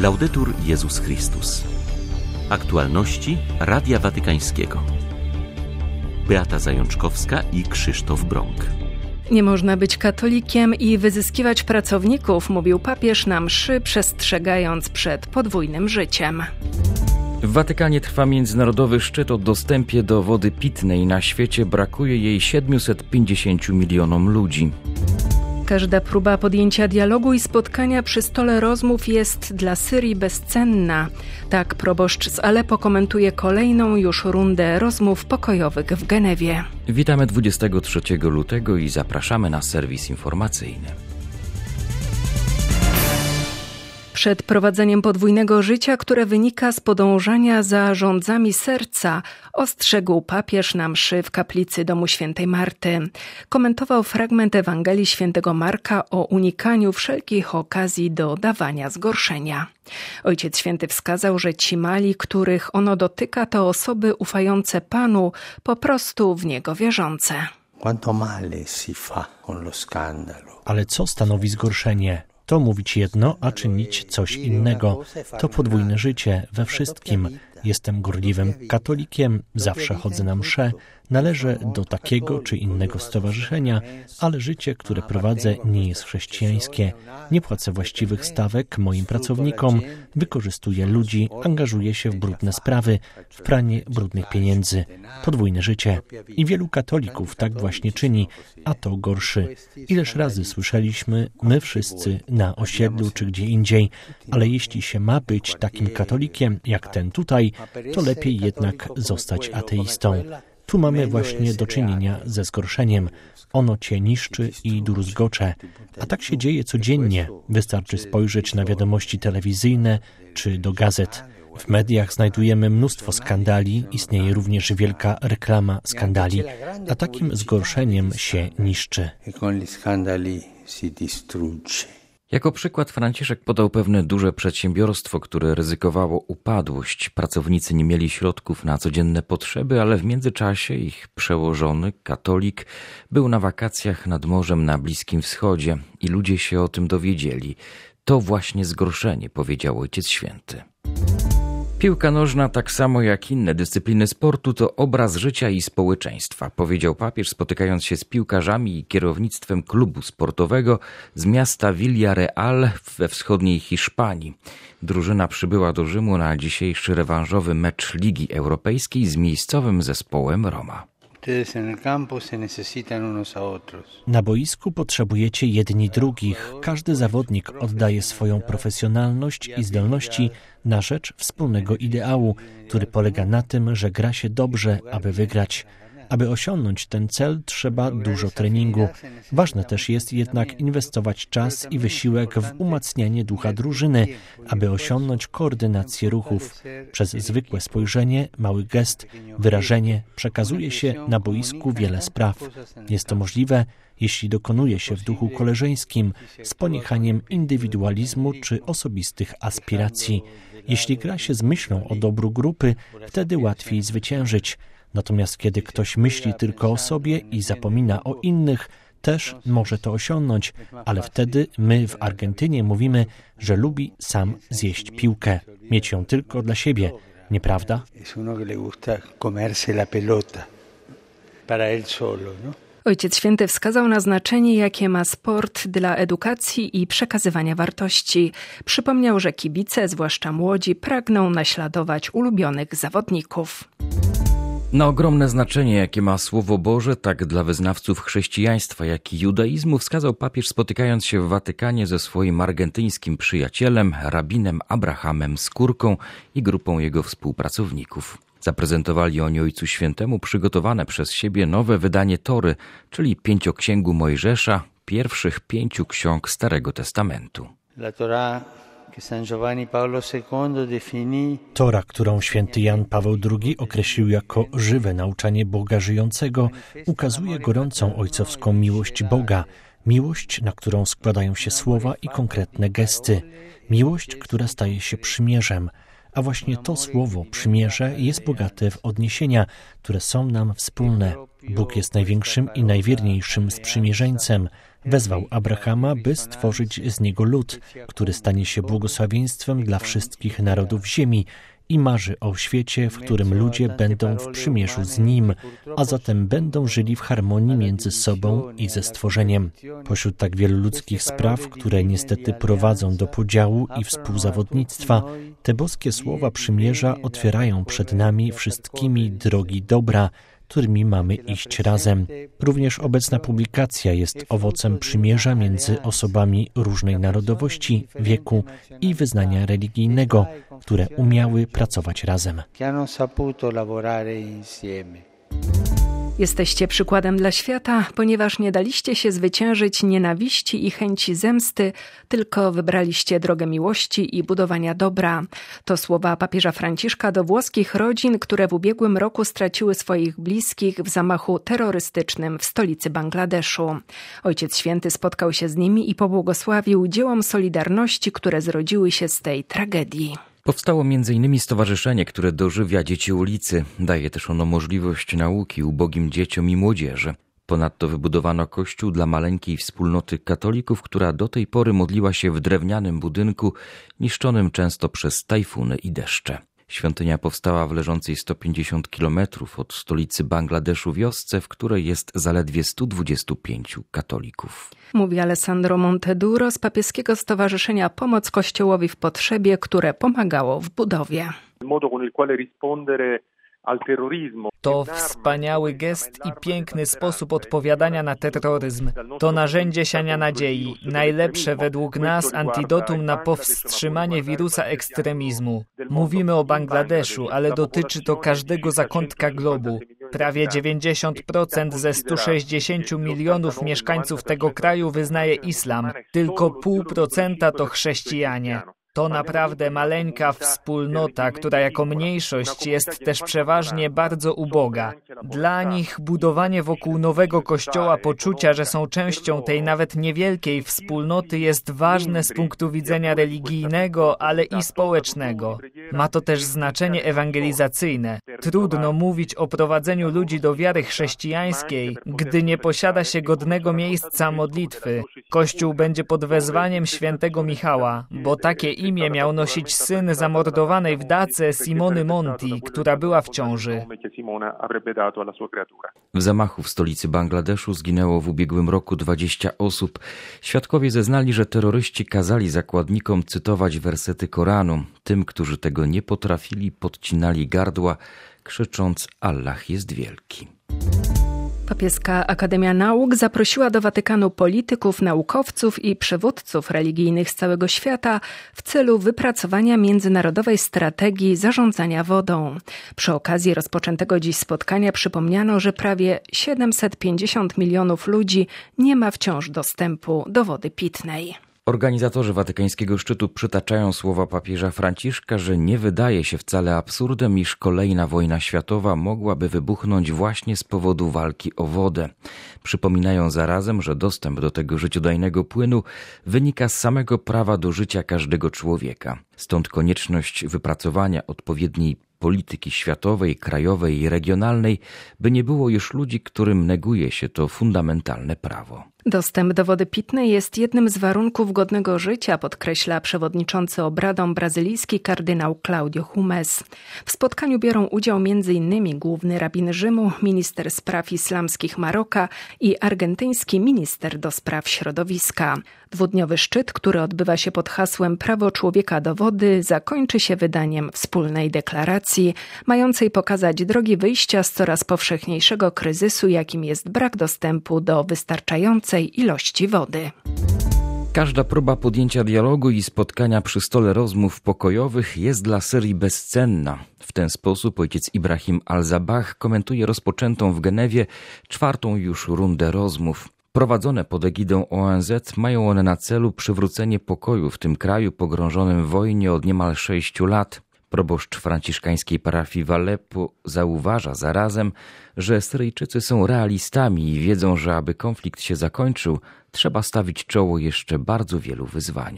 Laudetur Jezus Chrystus. Aktualności Radia Watykańskiego. Beata Zajączkowska i Krzysztof Brąk. Nie można być katolikiem i wyzyskiwać pracowników, mówił papież na mszy, przestrzegając przed podwójnym życiem. W Watykanie trwa międzynarodowy szczyt o dostępie do wody pitnej. Na świecie brakuje jej 750 milionom ludzi. Każda próba podjęcia dialogu i spotkania przy stole rozmów jest dla Syrii bezcenna. Tak proboszcz z Aleppo komentuje kolejną już rundę rozmów pokojowych w Genewie. Witamy 23 lutego i zapraszamy na serwis informacyjny. Przed prowadzeniem podwójnego życia, które wynika z podążania za rządzami serca, ostrzegł papież na mszy w kaplicy domu świętej Marty. Komentował fragment Ewangelii świętego Marka o unikaniu wszelkich okazji do dawania zgorszenia. Ojciec Święty wskazał, że ci mali, których ono dotyka, to osoby ufające Panu, po prostu w Niego wierzące. Ale co stanowi zgorszenie? To mówić jedno, a czynić coś innego. To podwójne życie we wszystkim. Jestem gorliwym katolikiem, zawsze chodzę na msze, należę do takiego czy innego stowarzyszenia, ale życie, które prowadzę, nie jest chrześcijańskie. Nie płacę właściwych stawek moim pracownikom, wykorzystuję ludzi, angażuję się w brudne sprawy, w pranie brudnych pieniędzy. Podwójne życie. I wielu katolików tak właśnie czyni, a to gorszy. Ileż razy słyszeliśmy, my wszyscy na osiedlu czy gdzie indziej, ale jeśli się ma być takim katolikiem jak ten tutaj, to lepiej jednak zostać ateistą. Tu mamy właśnie do czynienia ze zgorszeniem. Ono cię niszczy i druzgocze. A tak się dzieje codziennie. Wystarczy spojrzeć na wiadomości telewizyjne czy do gazet. W mediach znajdujemy mnóstwo skandali, istnieje również wielka reklama skandali, a takim zgorszeniem się niszczy. Jako przykład Franciszek podał pewne duże przedsiębiorstwo, które ryzykowało upadłość. Pracownicy nie mieli środków na codzienne potrzeby, ale w międzyczasie ich przełożony, katolik, był na wakacjach nad morzem na Bliskim Wschodzie i ludzie się o tym dowiedzieli. To właśnie zgorszenie, powiedział Ojciec Święty. Piłka nożna, tak samo jak inne dyscypliny sportu, to obraz życia i społeczeństwa, powiedział papież, spotykając się z piłkarzami i kierownictwem klubu sportowego z miasta Villarreal we wschodniej Hiszpanii. Drużyna przybyła do Rzymu na dzisiejszy rewanżowy mecz Ligi Europejskiej z miejscowym zespołem Roma. Na boisku potrzebujecie jedni drugich. Każdy zawodnik oddaje swoją profesjonalność i zdolności na rzecz wspólnego ideału, który polega na tym, że gra się dobrze, aby wygrać. Aby osiągnąć ten cel, trzeba dużo treningu. Ważne też jest jednak inwestować czas i wysiłek w umacnianie ducha drużyny, aby osiągnąć koordynację ruchów. Przez zwykłe spojrzenie, mały gest, wyrażenie przekazuje się na boisku wiele spraw. Jest to możliwe, jeśli dokonuje się w duchu koleżeńskim, z poniechaniem indywidualizmu czy osobistych aspiracji. Jeśli gra się z myślą o dobru grupy, wtedy łatwiej zwyciężyć. Natomiast kiedy ktoś myśli tylko o sobie i zapomina o innych, też może to osiągnąć, ale wtedy my w Argentynie mówimy, że lubi sam zjeść piłkę, mieć ją tylko dla siebie, nieprawda? Ojciec Święty wskazał na znaczenie, jakie ma sport dla edukacji i przekazywania wartości. Przypomniał, że kibice, zwłaszcza młodzi, pragną naśladować ulubionych zawodników. Na ogromne znaczenie, jakie ma Słowo Boże, tak dla wyznawców chrześcijaństwa, jak i judaizmu, wskazał papież, spotykając się w Watykanie ze swoim argentyńskim przyjacielem, rabinem Abrahamem Skórką i grupą jego współpracowników. Zaprezentowali oni Ojcu Świętemu przygotowane przez siebie nowe wydanie Tory, czyli Pięcioksięgu Mojżesza, pierwszych 5 ksiąg Starego Testamentu. Tora, którą święty Jan Paweł II określił jako żywe nauczanie Boga żyjącego, ukazuje gorącą ojcowską miłość Boga, miłość, na którą składają się słowa i konkretne gesty, miłość, która staje się przymierzem. A właśnie to słowo przymierze jest bogate w odniesienia, które są nam wspólne. Bóg jest największym i najwierniejszym sprzymierzeńcem. Wezwał Abrahama, by stworzyć z niego lud, który stanie się błogosławieństwem dla wszystkich narodów ziemi i marzy o świecie, w którym ludzie będą w przymierzu z Nim, a zatem będą żyli w harmonii między sobą i ze stworzeniem. Pośród tak wielu ludzkich spraw, które niestety prowadzą do podziału i współzawodnictwa, te boskie słowa przymierza otwierają przed nami wszystkimi drogi dobra, którymi mamy iść razem. Również obecna publikacja jest owocem przymierza między osobami różnej narodowości, wieku i wyznania religijnego, które umiały pracować razem. Jesteście przykładem dla świata, ponieważ nie daliście się zwyciężyć nienawiści i chęci zemsty, tylko wybraliście drogę miłości i budowania dobra. To słowa papieża Franciszka do włoskich rodzin, które w ubiegłym roku straciły swoich bliskich w zamachu terrorystycznym w stolicy Bangladeszu. Ojciec Święty spotkał się z nimi i pobłogosławił dziełom solidarności, które zrodziły się z tej tragedii. Powstało m.in. stowarzyszenie, które dożywia dzieci ulicy. Daje też ono możliwość nauki ubogim dzieciom i młodzieży. Ponadto wybudowano kościół dla maleńkiej wspólnoty katolików, która do tej pory modliła się w drewnianym budynku, niszczonym często przez tajfuny i deszcze. Świątynia powstała w leżącej 150 kilometrów od stolicy Bangladeszu wiosce, w której jest zaledwie 125 katolików. Mówi Alessandro Monteduro z papieskiego stowarzyszenia Pomoc Kościołowi w Potrzebie, które pomagało w budowie. To wspaniały gest i piękny sposób odpowiadania na terroryzm. To narzędzie siania nadziei, najlepsze według nas antidotum na powstrzymanie wirusa ekstremizmu. Mówimy o Bangladeszu, ale dotyczy to każdego zakątka globu. Prawie 90% ze 160 milionów mieszkańców tego kraju wyznaje islam. Tylko 0,5% to chrześcijanie. To naprawdę maleńka wspólnota, która jako mniejszość jest też przeważnie bardzo uboga. Dla nich budowanie wokół nowego kościoła poczucia, że są częścią tej nawet niewielkiej wspólnoty jest ważne z punktu widzenia religijnego, ale i społecznego. Ma to też znaczenie ewangelizacyjne. Trudno mówić o prowadzeniu ludzi do wiary chrześcijańskiej, gdy nie posiada się godnego miejsca modlitwy. Kościół będzie pod wezwaniem świętego Michała, bo takie imię miał nosić syn zamordowanej w Dace Simony Monti, która była w ciąży. W zamachu w stolicy Bangladeszu zginęło w ubiegłym roku 20 osób. Świadkowie zeznali, że terroryści kazali zakładnikom cytować wersety Koranu. Tym, którzy tego nie potrafili, podcinali gardła, krzycząc: Allah jest wielki. Papieska Akademia Nauk zaprosiła do Watykanu polityków, naukowców i przywódców religijnych z całego świata w celu wypracowania międzynarodowej strategii zarządzania wodą. Przy okazji rozpoczętego dziś spotkania przypomniano, że prawie 750 milionów ludzi nie ma wciąż dostępu do wody pitnej. Organizatorzy watykańskiego szczytu przytaczają słowa papieża Franciszka, że nie wydaje się wcale absurdem, iż kolejna wojna światowa mogłaby wybuchnąć właśnie z powodu walki o wodę. Przypominają zarazem, że dostęp do tego życiodajnego płynu wynika z samego prawa do życia każdego człowieka. Stąd konieczność wypracowania odpowiedniej polityki światowej, krajowej i regionalnej, by nie było już ludzi, którym neguje się to fundamentalne prawo. Dostęp do wody pitnej jest jednym z warunków godnego życia, podkreśla przewodniczący obradom brazylijski kardynał Claudio Humes. W spotkaniu biorą udział m.in. główny rabin Rzymu, minister spraw islamskich Maroka i argentyński minister do spraw środowiska. Dwudniowy szczyt, który odbywa się pod hasłem Prawo człowieka do wody, zakończy się wydaniem wspólnej deklaracji, mającej pokazać drogi wyjścia z coraz powszechniejszego kryzysu, jakim jest brak dostępu do wystarczającej ilości wody. Każda próba podjęcia dialogu i spotkania przy stole rozmów pokojowych jest dla Syrii bezcenna. W ten sposób ojciec Ibrahim Al-Zabah komentuje rozpoczętą w Genewie 4. już rundę rozmów. Prowadzone pod egidą ONZ mają one na celu przywrócenie pokoju w tym kraju pogrążonym w wojnie od niemal 6 lat. Proboszcz franciszkańskiej parafii w Aleppo zauważa zarazem, że Syryjczycy są realistami i wiedzą, że aby konflikt się zakończył, trzeba stawić czoło jeszcze bardzo wielu wyzwaniom.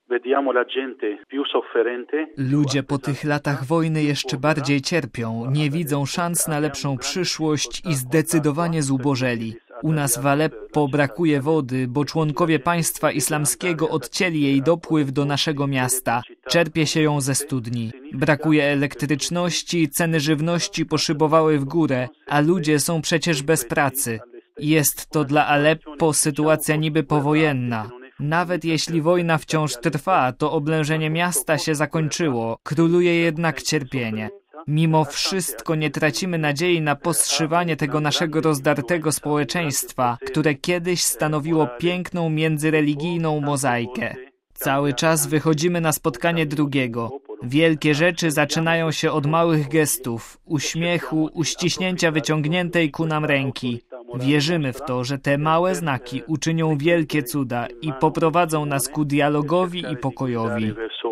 Ludzie po tych latach wojny jeszcze bardziej cierpią, nie widzą szans na lepszą przyszłość i zdecydowanie zubożeli. U nas w Aleppo brakuje wody, bo członkowie państwa islamskiego odcięli jej dopływ do naszego miasta. Czerpie się ją ze studni. Brakuje elektryczności, ceny żywności poszybowały w górę, a ludzie są przecież bez pracy. Jest to dla Aleppo sytuacja niby powojenna. Nawet jeśli wojna wciąż trwa, to oblężenie miasta się zakończyło, króluje jednak cierpienie. Mimo wszystko nie tracimy nadziei na poszywanie tego naszego rozdartego społeczeństwa, które kiedyś stanowiło piękną międzyreligijną mozaikę. Cały czas wychodzimy na spotkanie drugiego. Wielkie rzeczy zaczynają się od małych gestów, uśmiechu, uściśnięcia wyciągniętej ku nam ręki. Wierzymy w to, że te małe znaki uczynią wielkie cuda i poprowadzą nas ku dialogowi i pokojowi.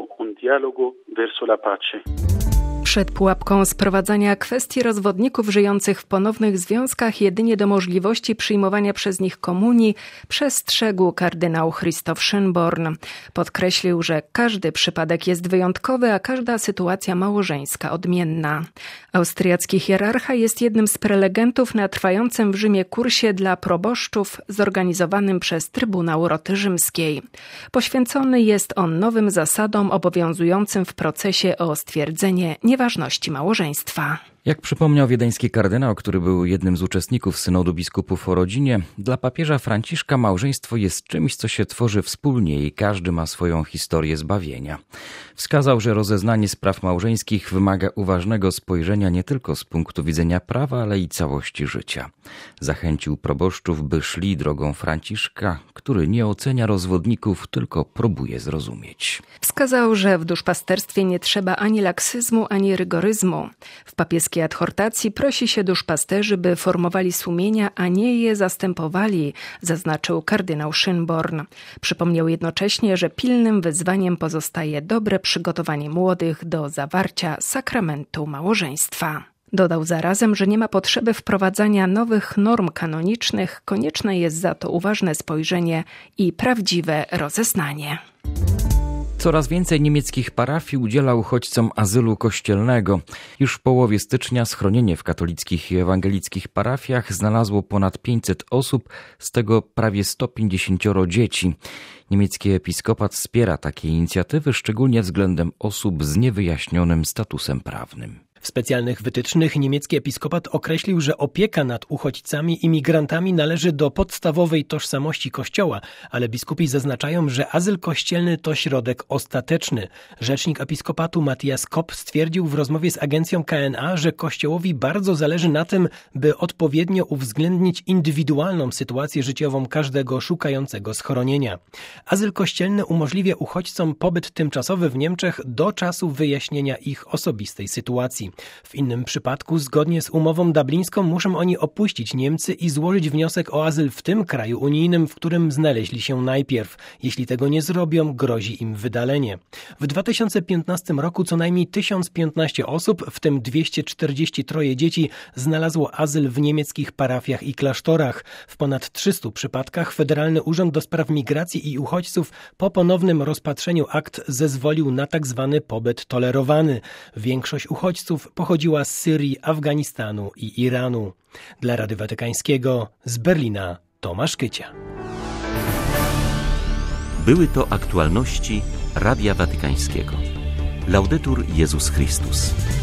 Przed pułapką sprowadzania kwestii rozwodników żyjących w ponownych związkach jedynie do możliwości przyjmowania przez nich komunii przestrzegł kardynał Christoph Schönborn. Podkreślił, że każdy przypadek jest wyjątkowy, a każda sytuacja małżeńska odmienna. Austriacki hierarcha jest jednym z prelegentów na trwającym w Rzymie kursie dla proboszczów zorganizowanym przez Trybunał Roty Rzymskiej. Poświęcony jest on nowym zasadom obowiązującym w procesie o stwierdzenie nieważności małżeństwa. Jak przypomniał wiedeński kardynał, który był jednym z uczestników synodu biskupów o rodzinie, dla papieża Franciszka małżeństwo jest czymś, co się tworzy wspólnie i każdy ma swoją historię zbawienia. Wskazał, że rozeznanie spraw małżeńskich wymaga uważnego spojrzenia nie tylko z punktu widzenia prawa, ale i całości życia. Zachęcił proboszczów, by szli drogą Franciszka, który nie ocenia rozwodników, tylko próbuje zrozumieć. Wskazał, że w duszpasterstwie nie trzeba ani laksyzmu, ani rygoryzmu. W papieskiej adhortacji prosi się duszpasterzy, by formowali sumienia, a nie je zastępowali, zaznaczył kardynał Schönborn. Przypomniał jednocześnie, że pilnym wyzwaniem pozostaje dobre przygotowanie młodych do zawarcia sakramentu małżeństwa. Dodał zarazem, że nie ma potrzeby wprowadzania nowych norm kanonicznych, konieczne jest za to uważne spojrzenie i prawdziwe rozeznanie. Coraz więcej niemieckich parafii udziela uchodźcom azylu kościelnego. Już w połowie stycznia schronienie w katolickich i ewangelickich parafiach znalazło ponad 500 osób, z tego prawie 150 dzieci. Niemiecki episkopat wspiera takie inicjatywy, szczególnie względem osób z niewyjaśnionym statusem prawnym. W specjalnych wytycznych niemiecki episkopat określił, że opieka nad uchodźcami i migrantami należy do podstawowej tożsamości Kościoła, ale biskupi zaznaczają, że azyl kościelny to środek ostateczny. Rzecznik episkopatu Matthias Kopp stwierdził w rozmowie z agencją KNA, że Kościołowi bardzo zależy na tym, by odpowiednio uwzględnić indywidualną sytuację życiową każdego szukającego schronienia. Azyl kościelny umożliwia uchodźcom pobyt tymczasowy w Niemczech do czasu wyjaśnienia ich osobistej sytuacji. W innym przypadku, zgodnie z umową dublińską, muszą oni opuścić Niemcy i złożyć wniosek o azyl w tym kraju unijnym, w którym znaleźli się najpierw. Jeśli tego nie zrobią, grozi im wydalenie. W 2015 roku co najmniej 1015 osób, w tym 243 dzieci, znalazło azyl w niemieckich parafiach i klasztorach. W ponad 300 przypadkach Federalny Urząd do Spraw Migracji i Uchodźców po ponownym rozpatrzeniu akt zezwolił na tzw. pobyt tolerowany. Większość uchodźców pochodziła z Syrii, Afganistanu i Iranu. Dla Rady Watykańskiego z Berlina Tomasz Kycia. Były to aktualności Radia Watykańskiego. Laudetur Jezus Chrystus.